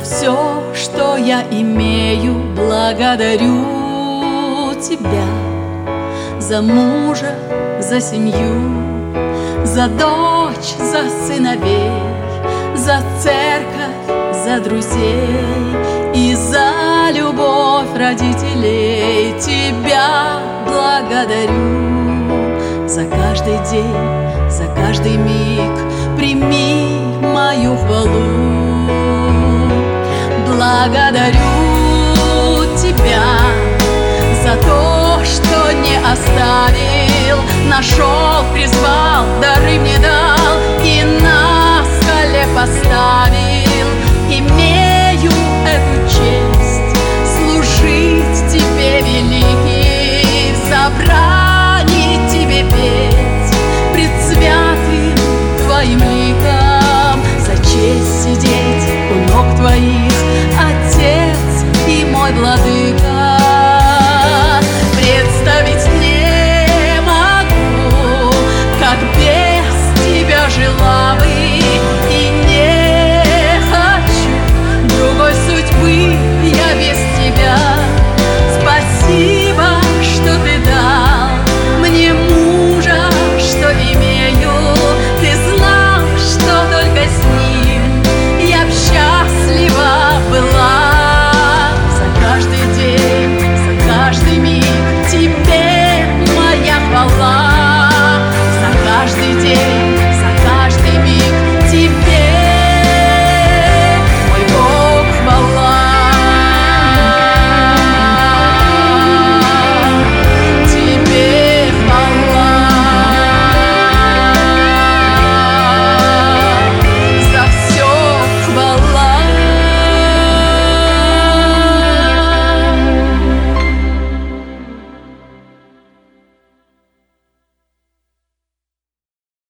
все, что я имею, благодарю Тебя. За мужа, за семью, за дочь, за сыновей, за церковь, за друзей и за любовь родителей. Тебя благодарю за каждый день, за каждый миг. Прими мою хвалу. Благодарю Тебя за то, что не оставил, нашел, призвал, дары мне дал и на скале поставил.